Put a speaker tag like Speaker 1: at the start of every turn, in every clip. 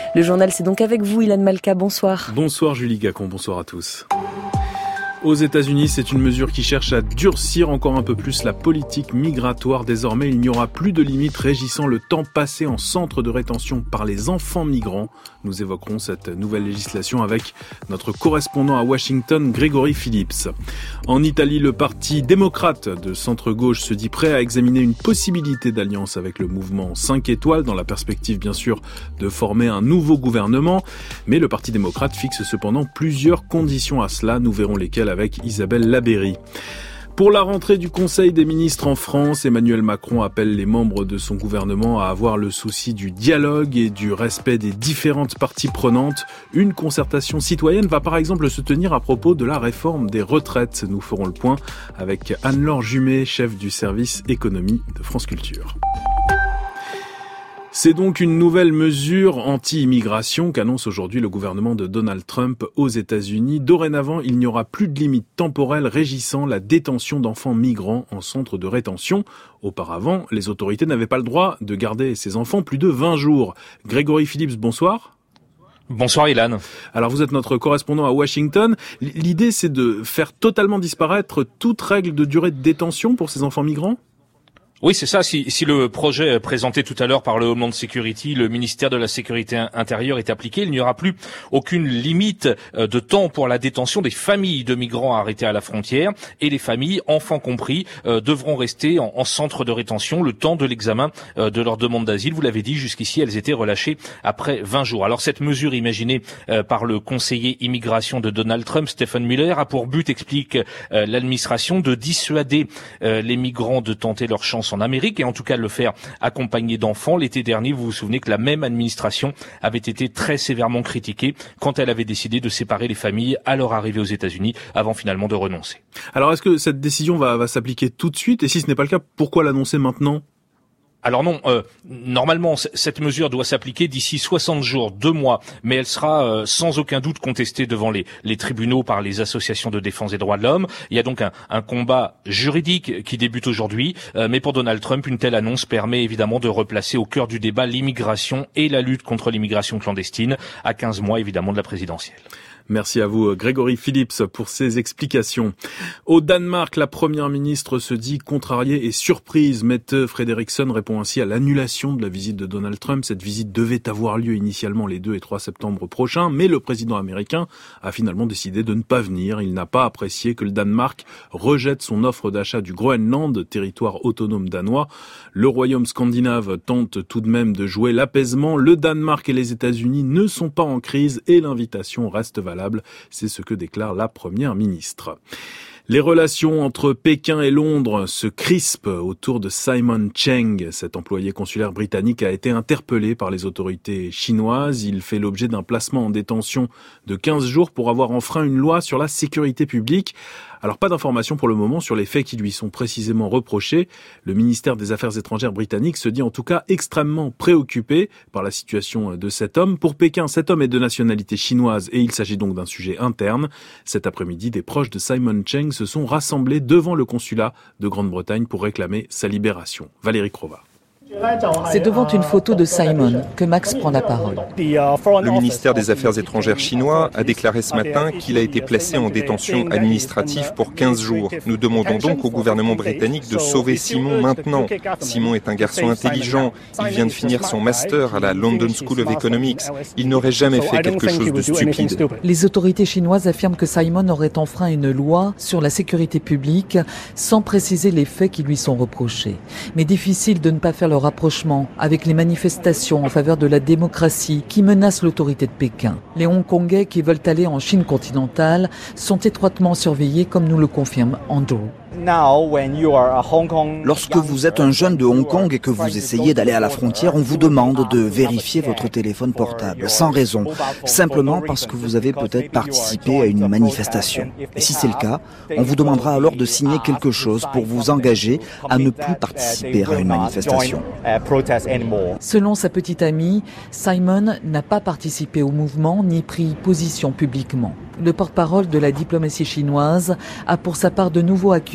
Speaker 1: Le journal, c'est donc avec vous, Ilan Malka. Bonsoir.
Speaker 2: Bonsoir Julie Gacon, bonsoir à tous. Aux États-Unis, c'est une mesure qui cherche à durcir encore un peu plus la politique migratoire. Désormais, il n'y aura plus de limites régissant le temps passé en centre de rétention par les enfants migrants. Nous évoquerons cette nouvelle législation avec notre correspondant à Washington, Grégory Phillips. En Italie, le parti démocrate de centre-gauche se dit prêt à examiner une possibilité d'alliance avec le mouvement 5 étoiles, dans la perspective bien sûr de former un nouveau gouvernement. Mais le parti démocrate fixe cependant plusieurs conditions à cela. Nous verrons lesquelles avec Isabelle Labéry. Pour la rentrée du Conseil des ministres en France, Emmanuel Macron appelle les membres de son gouvernement à avoir le souci du dialogue et du respect des différentes parties prenantes. Une concertation citoyenne va par exemple se tenir à propos de la réforme des retraites. Nous ferons le point avec Anne-Laure Jumet, chef du service économie de France Culture. C'est donc une nouvelle mesure anti-immigration qu'annonce aujourd'hui le gouvernement de Donald Trump aux États-Unis. Dorénavant, il n'y aura plus de limite temporelle régissant la détention d'enfants migrants en centre de rétention. Auparavant, les autorités n'avaient pas le droit de garder ces enfants plus de 20 jours. Grégory Phillips, bonsoir.
Speaker 3: Bonsoir Ilan.
Speaker 2: Alors vous êtes notre correspondant à Washington. L'idée, c'est de faire totalement disparaître toute règle de durée de détention pour ces enfants migrants ?
Speaker 3: Oui, c'est ça. Si le projet présenté tout à l'heure par le Homeland Security, le ministère de la Sécurité intérieure, est appliqué, il n'y aura plus aucune limite de temps pour la détention des familles de migrants arrêtés à la frontière, et les familles, enfants compris, devront rester en centre de rétention le temps de l'examen de leur demande d'asile. Vous l'avez dit, jusqu'ici, elles étaient relâchées après 20 jours. Alors cette mesure imaginée par le conseiller immigration de Donald Trump, Stephen Miller, a pour but, explique l'administration, de dissuader les migrants de tenter leur chance en Amérique, et en tout cas de le faire accompagné d'enfants. L'été dernier, vous vous souvenez que la même administration avait été très sévèrement critiquée quand elle avait décidé de séparer les familles à leur arrivée aux États-Unis avant finalement de renoncer.
Speaker 2: Alors est-ce que cette décision va s'appliquer tout de suite, et si ce n'est pas le cas, pourquoi l'annoncer maintenant ?
Speaker 3: Alors non, normalement cette mesure doit s'appliquer d'ici 60 jours, 2 mois, mais elle sera sans aucun doute contestée devant les tribunaux par les associations de défense des droits de l'homme. Il y a donc un combat juridique qui débute aujourd'hui, mais pour Donald Trump, une telle annonce permet évidemment de replacer au cœur du débat l'immigration et la lutte contre l'immigration clandestine, à 15 mois évidemment de la présidentielle.
Speaker 2: Merci à vous, Grégory Phillips, pour ces explications. Au Danemark, la première ministre se dit contrariée et surprise. Mette Frederiksen répond ainsi à l'annulation de la visite de Donald Trump. Cette visite devait avoir lieu initialement les 2 et 3 septembre prochains, mais le président américain a finalement décidé de ne pas venir. Il n'a pas apprécié que le Danemark rejette son offre d'achat du Groenland, territoire autonome danois. Le royaume scandinave tente tout de même de jouer l'apaisement. Le Danemark et les États-Unis ne sont pas en crise et l'invitation reste valable. C'est ce que déclare la première ministre. Les relations entre Pékin et Londres se crispent autour de Simon Cheng. Cet employé consulaire britannique a été interpellé par les autorités chinoises. Il fait l'objet d'un placement en détention de 15 jours pour avoir enfreint une loi sur la sécurité publique. Alors pas d'informations pour le moment sur les faits qui lui sont précisément reprochés. Le ministère des Affaires étrangères britannique se dit en tout cas extrêmement préoccupé par la situation de cet homme. Pour Pékin, cet homme est de nationalité chinoise et il s'agit donc d'un sujet interne. Cet après-midi, des proches de Simon Cheng se sont rassemblés devant le consulat de Grande-Bretagne pour réclamer sa libération. Valérie Crova.
Speaker 4: C'est devant une photo de Simon que Max prend la parole.
Speaker 5: Le ministère des Affaires étrangères chinois a déclaré ce matin qu'il a été placé en détention administrative pour 15 jours. Nous demandons donc au gouvernement britannique de sauver Simon maintenant. Simon est un garçon intelligent. Il vient de finir son master à la London School of Economics. Il n'aurait jamais fait quelque chose de stupide.
Speaker 4: Les autorités chinoises affirment que Simon aurait enfreint une loi sur la sécurité publique sans préciser les faits qui lui sont reprochés. Mais difficile de ne pas faire le rapprochement avec les manifestations en faveur de la démocratie qui menacent l'autorité de Pékin. Les Hongkongais qui veulent aller en Chine continentale sont étroitement surveillés, comme nous le confirme Andrew.
Speaker 6: Lorsque vous êtes un jeune de Hong Kong et que vous essayez d'aller à la frontière, on vous demande de vérifier votre téléphone portable, sans raison, simplement parce que vous avez peut-être participé à une manifestation. Et si c'est le cas, on vous demandera alors de signer quelque chose pour vous engager à ne plus participer à une manifestation.
Speaker 4: Selon sa petite amie, Simon n'a pas participé au mouvement ni pris position publiquement. Le porte-parole de la diplomatie chinoise a pour sa part de nouveau accusé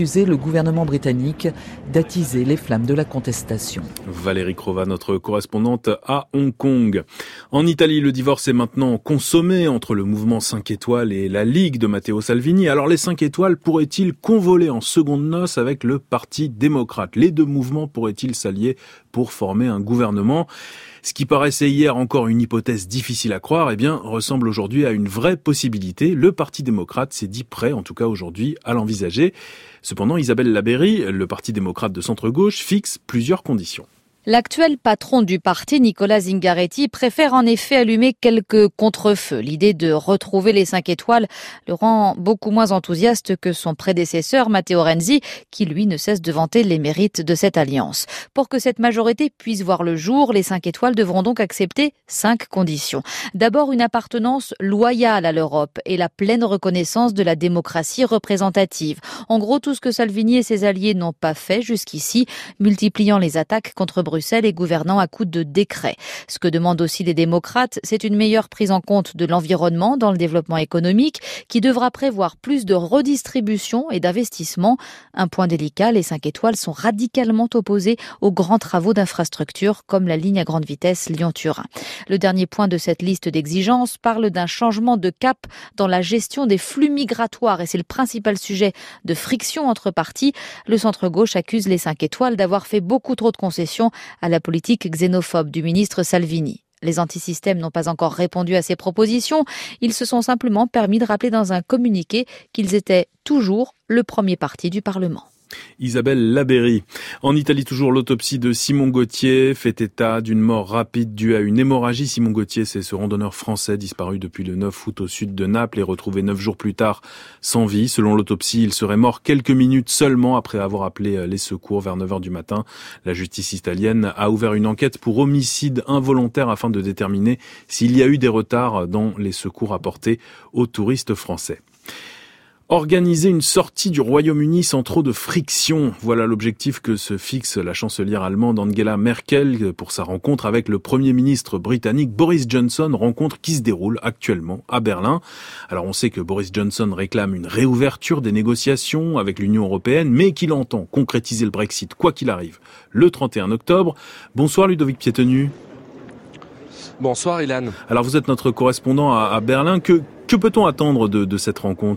Speaker 4: accusé le gouvernement britannique d'attiser les flammes de la contestation.
Speaker 2: Valérie Crova, notre correspondante à Hong Kong. En Italie, le divorce est maintenant consommé entre le mouvement 5 étoiles et la Ligue de Matteo Salvini. Alors les 5 étoiles pourraient-ils convoler en seconde noces avec le Parti démocrate? Les deux mouvements pourraient-ils s'allier pour former un gouvernement? Ce qui paraissait hier encore une hypothèse difficile à croire, ressemble aujourd'hui à une vraie possibilité. Le Parti démocrate s'est dit prêt, en tout cas aujourd'hui, à l'envisager. Cependant, Isabelle Labeyrie, le Parti démocrate de centre-gauche, fixe plusieurs conditions.
Speaker 7: L'actuel patron du parti, Nicola Zingaretti, préfère en effet allumer quelques contre-feux. L'idée de retrouver les 5 étoiles le rend beaucoup moins enthousiaste que son prédécesseur, Matteo Renzi, qui lui ne cesse de vanter les mérites de cette alliance. Pour que cette majorité puisse voir le jour, les 5 étoiles devront donc accepter 5 conditions. D'abord, une appartenance loyale à l'Europe et la pleine reconnaissance de la démocratie représentative. En gros, tout ce que Salvini et ses alliés n'ont pas fait jusqu'ici, multipliant les attaques contre Bruxelles et gouvernant à coups de décrets. Ce que demandent aussi les démocrates, c'est une meilleure prise en compte de l'environnement dans le développement économique qui devra prévoir plus de redistribution et d'investissement. Un point délicat, les 5 étoiles sont radicalement opposés aux grands travaux d'infrastructure comme la ligne à grande vitesse Lyon-Turin. Le dernier point de cette liste d'exigences parle d'un changement de cap dans la gestion des flux migratoires et c'est le principal sujet de friction entre partis. Le centre-gauche accuse les 5 étoiles d'avoir fait beaucoup trop de concessions à la politique xénophobe du ministre Salvini. Les antisystèmes n'ont pas encore répondu à ces propositions. Ils se sont simplement permis de rappeler dans un communiqué qu'ils étaient toujours le premier parti du Parlement.
Speaker 2: Isabelle Labeyrie. En Italie, toujours l'autopsie de Simon Gauthier fait état d'une mort rapide due à une hémorragie. Simon Gauthier, c'est ce randonneur français disparu depuis le 9 août au sud de Naples et retrouvé 9 jours plus tard sans vie. Selon l'autopsie, il serait mort quelques minutes seulement après avoir appelé les secours vers 9h du matin. La justice italienne a ouvert une enquête pour homicide involontaire afin de déterminer s'il y a eu des retards dans les secours apportés aux touristes français. Organiser une sortie du Royaume-Uni sans trop de friction. Voilà l'objectif que se fixe la chancelière allemande Angela Merkel pour sa rencontre avec le Premier ministre britannique Boris Johnson, rencontre qui se déroule actuellement à Berlin. Alors on sait que Boris Johnson réclame une réouverture des négociations avec l'Union européenne, mais qu'il entend concrétiser le Brexit quoi qu'il arrive le 31 octobre. Bonsoir Ludovic Piétenu.
Speaker 8: Bonsoir Ilan.
Speaker 2: Alors vous êtes notre correspondant à Berlin. Que peut-on attendre de cette rencontre ?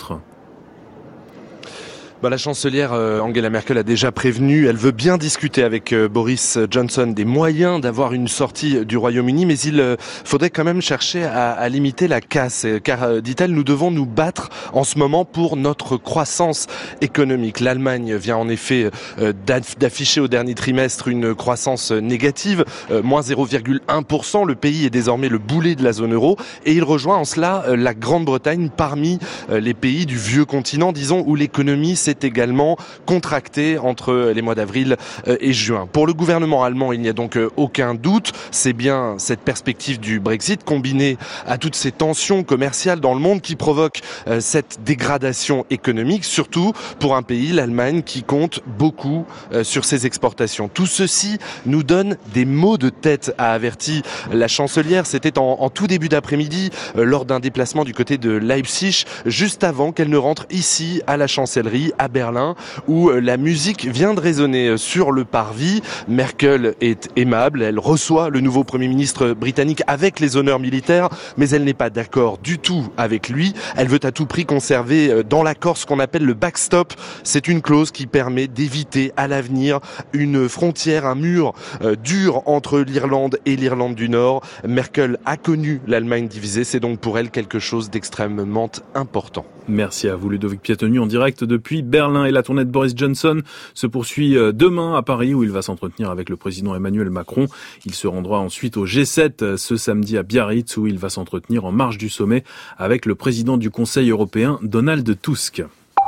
Speaker 8: La chancelière Angela Merkel a déjà prévenu, elle veut bien discuter avec Boris Johnson des moyens d'avoir une sortie du Royaume-Uni, mais il faudrait quand même chercher à limiter la casse, car, dit-elle, nous devons nous battre en ce moment pour notre croissance économique. L'Allemagne vient en effet d'afficher au dernier trimestre une croissance négative, moins 0,1%. Le pays est désormais le boulet de la zone euro, et il rejoint en cela la Grande-Bretagne parmi les pays du vieux continent, disons, où l'économie s'est également contracté entre les mois d'avril et juin. Pour le gouvernement allemand, il n'y a donc aucun doute, c'est bien cette perspective du Brexit combinée à toutes ces tensions commerciales dans le monde qui provoque cette dégradation économique, surtout pour un pays, l'Allemagne, qui compte beaucoup sur ses exportations. Tout ceci nous donne des maux de tête, a averti la chancelière. C'était en tout début d'après-midi, lors d'un déplacement du côté de Leipzig, juste avant qu'elle ne rentre ici à la chancellerie à Berlin, où la musique vient de résonner sur le parvis. Merkel est aimable, elle reçoit le nouveau Premier ministre britannique avec les honneurs militaires, mais elle n'est pas d'accord du tout avec lui. Elle veut à tout prix conserver dans l'accord ce qu'on appelle le backstop. C'est une clause qui permet d'éviter à l'avenir une frontière, un mur dur entre l'Irlande et l'Irlande du Nord. Merkel a connu l'Allemagne divisée, c'est donc pour elle quelque chose d'extrêmement important.
Speaker 2: Merci à vous Ludovic Piétenu en direct depuis Berlin. Et la tournée de Boris Johnson se poursuit demain à Paris où il va s'entretenir avec le président Emmanuel Macron. Il se rendra ensuite au G7 ce samedi à Biarritz où il va s'entretenir en marge du sommet avec le président du Conseil européen Donald Tusk.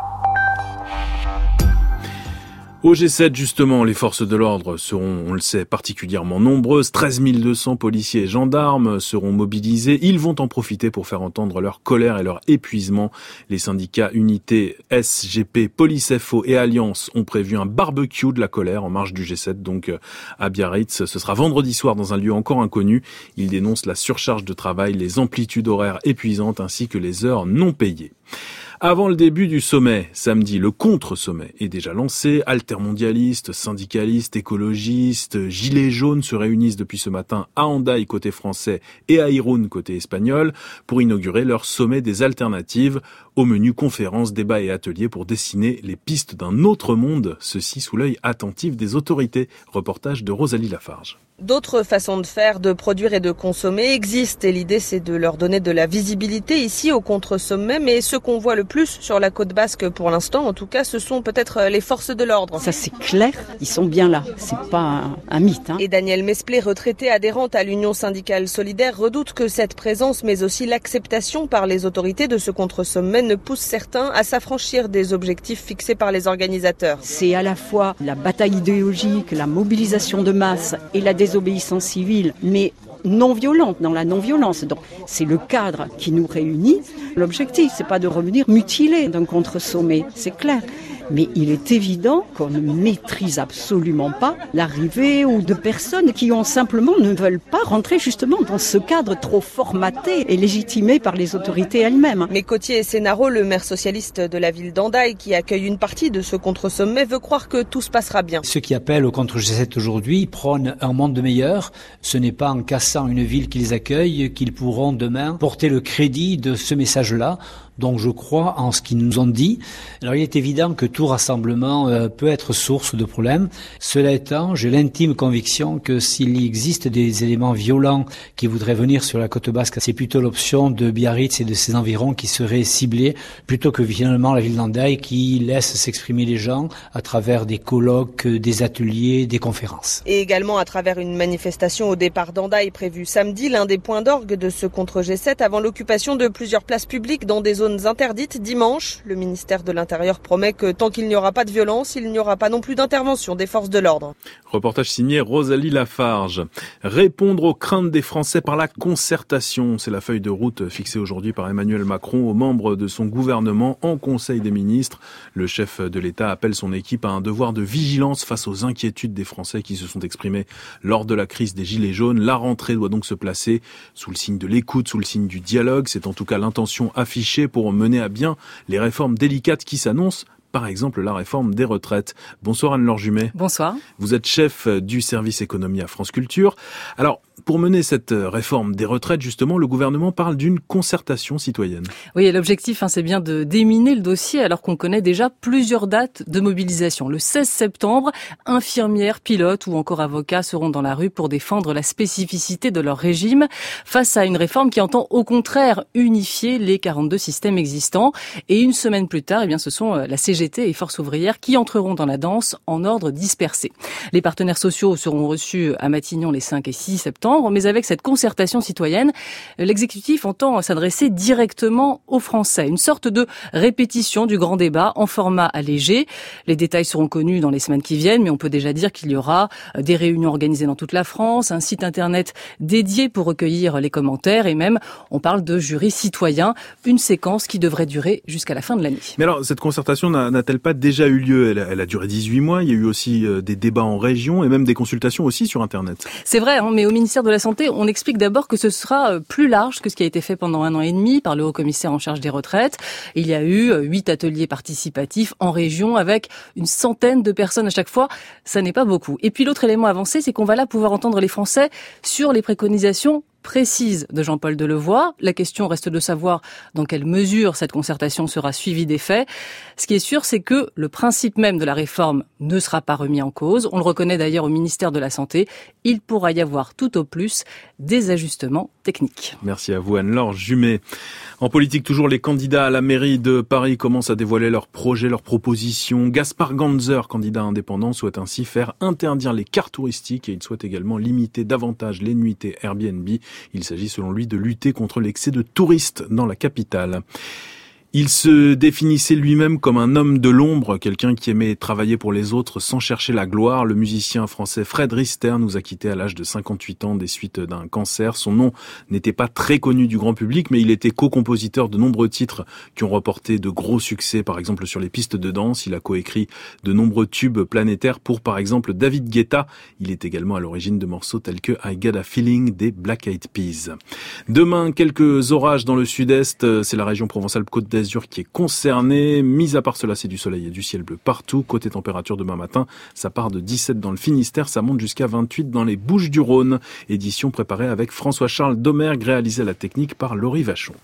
Speaker 2: Au G7, justement, les forces de l'ordre seront, on le sait, particulièrement nombreuses. 13 200 policiers et gendarmes seront mobilisés. Ils vont en profiter pour faire entendre leur colère et leur épuisement. Les syndicats Unité, SGP, Police FO et Alliance ont prévu un barbecue de la colère en marge du G7, donc à Biarritz. Ce sera vendredi soir dans un lieu encore inconnu. Ils dénoncent la surcharge de travail, les amplitudes horaires épuisantes ainsi que les heures non payées. Avant le début du sommet, samedi, le contre-sommet est déjà lancé. Altermondialistes, syndicalistes, écologistes, gilets jaunes se réunissent depuis ce matin à Hendaye côté français et à Irún côté espagnol pour inaugurer leur sommet des alternatives. Au menu conférences, débats et ateliers pour dessiner les pistes d'un autre monde, ceci sous l'œil attentif des autorités. Reportage de Rosalie Lafarge.
Speaker 9: D'autres façons de faire, de produire et de consommer existent et l'idée c'est de leur donner de la visibilité ici au contre-sommet, mais ce qu'on voit le plus sur la côte basque pour l'instant en tout cas ce sont peut-être les forces de l'ordre.
Speaker 10: Ça c'est clair, ils sont bien là, c'est pas un mythe.
Speaker 9: Et Danielle Mesplé, retraitée adhérente à l'Union syndicale solidaire, redoute que cette présence mais aussi l'acceptation par les autorités de ce contre-sommet ne pousse certains à s'affranchir des objectifs fixés par les organisateurs.
Speaker 10: C'est à la fois la bataille idéologique, la mobilisation de masse et la désobéissance civile, mais non violente, dans la non-violence. Donc, c'est le cadre qui nous réunit. L'objectif, c'est pas de revenir mutilé d'un contre-sommet, c'est clair. Mais il est évident qu'on ne maîtrise absolument pas l'arrivée ou de personnes qui ne veulent pas rentrer justement dans ce cadre trop formaté et légitimé par les autorités elles-mêmes.
Speaker 9: Mais Cotier Sénaro, le maire socialiste de la ville d'Hendaye, qui accueille une partie de ce contre-sommet, veut croire que tout se passera bien.
Speaker 11: Ceux qui appellent au contre-G7 aujourd'hui prônent un monde meilleur. Ce n'est pas en cassant une ville qui les accueille qu'ils pourront demain porter le crédit de ce message-là. Donc je crois en ce qu'ils nous ont dit. Alors il est évident que tout rassemblement peut être source de problèmes. Cela étant, j'ai l'intime conviction que s'il existe des éléments violents qui voudraient venir sur la côte basque, c'est plutôt l'option de Biarritz et de ses environs qui serait ciblée, plutôt que finalement la ville d'Hendaye qui laisse s'exprimer les gens à travers des colloques, des ateliers, des conférences.
Speaker 9: Et également à travers une manifestation au départ d'Hendaye prévue samedi, l'un des points d'orgue de ce contre-G7 avant l'occupation de plusieurs places publiques dans des zones interdites dimanche. Le ministère de l'Intérieur promet que tant qu'il n'y aura pas de violence, il n'y aura pas non plus d'intervention des forces de l'ordre.
Speaker 2: Reportage signé Rosalie Lafarge. Répondre aux craintes des Français par la concertation, c'est la feuille de route fixée aujourd'hui par Emmanuel Macron aux membres de son gouvernement en Conseil des ministres. Le chef de l'État appelle son équipe à un devoir de vigilance face aux inquiétudes des Français qui se sont exprimées lors de la crise des Gilets jaunes. La rentrée doit donc se placer sous le signe de l'écoute, sous le signe du dialogue. C'est en tout cas l'intention affichée pour mener à bien les réformes délicates qui s'annoncent, par exemple la réforme des retraites. Bonsoir Anne-Laure Jumet.
Speaker 1: Bonsoir.
Speaker 2: Vous êtes chef du service économie à France Culture. Alors, pour mener cette réforme des retraites, justement, le gouvernement parle d'une concertation citoyenne.
Speaker 1: Oui, l'objectif, c'est bien de déminer le dossier alors qu'on connaît déjà plusieurs dates de mobilisation. Le 16 septembre, infirmières, pilotes ou encore avocats seront dans la rue pour défendre la spécificité de leur régime face à une réforme qui entend au contraire unifier les 42 systèmes existants. Et une semaine plus tard, ce sont la CGT et Force ouvrière qui entreront dans la danse en ordre dispersé. Les partenaires sociaux seront reçus à Matignon les 5 et 6 septembre. Mais avec cette concertation citoyenne, l'exécutif entend s'adresser directement aux Français. Une sorte de répétition du grand débat en format allégé. Les détails seront connus dans les semaines qui viennent, mais on peut déjà dire qu'il y aura des réunions organisées dans toute la France, un site internet dédié pour recueillir les commentaires et même, on parle de jury citoyen, une séquence qui devrait durer jusqu'à la fin de l'année.
Speaker 2: Mais alors, cette concertation n'a-t-elle pas déjà eu lieu ? Elle a duré 18 mois, il y a eu aussi des débats en région et même des consultations aussi sur Internet.
Speaker 1: C'est vrai, mais au ministère de la Santé, on explique d'abord que ce sera plus large que ce qui a été fait pendant 1 an et demi par le haut-commissaire en charge des retraites. Il y a eu 8 ateliers participatifs en région avec une centaine de personnes à chaque fois. Ça n'est pas beaucoup. Et puis l'autre élément avancé, c'est qu'on va là pouvoir entendre les Français sur les préconisations précise de Jean-Paul Delevoye. La question reste de savoir dans quelle mesure cette concertation sera suivie des faits. Ce qui est sûr, c'est que le principe même de la réforme ne sera pas remis en cause. On le reconnaît d'ailleurs au ministère de la Santé. Il pourra y avoir tout au plus des ajustements techniques.
Speaker 2: Merci à vous Anne-Laure Jumet. En politique, toujours les candidats à la mairie de Paris commencent à dévoiler leurs projets, leurs propositions. Gaspard Ganzer, candidat indépendant, souhaite ainsi faire interdire les cars touristiques et il souhaite également limiter davantage les nuitées Airbnb. Il s'agit selon lui de lutter contre l'excès de touristes dans la capitale. Il se définissait lui-même comme un homme de l'ombre, quelqu'un qui aimait travailler pour les autres sans chercher la gloire. Le musicien français Fred Rister nous a quittés à l'âge de 58 ans des suites d'un cancer. Son nom n'était pas très connu du grand public, mais il était co-compositeur de nombreux titres qui ont remporté de gros succès, par exemple sur les pistes de danse. Il a coécrit de nombreux tubes planétaires pour, par exemple, David Guetta. Il est également à l'origine de morceaux tels que I Got a Feeling des Black Eyed Peas. Demain, quelques orages dans le sud-est. C'est la région Provence-Alpes-Côte d'Azur d'Azur qui est concerné. Mis à part cela, c'est du soleil et du ciel bleu partout. Côté température demain matin, ça part de 17 dans le Finistère, ça monte jusqu'à 28 dans les Bouches-du-Rhône. Édition préparée avec François-Charles Domergue, réalisée à la technique par Laurie Vachon.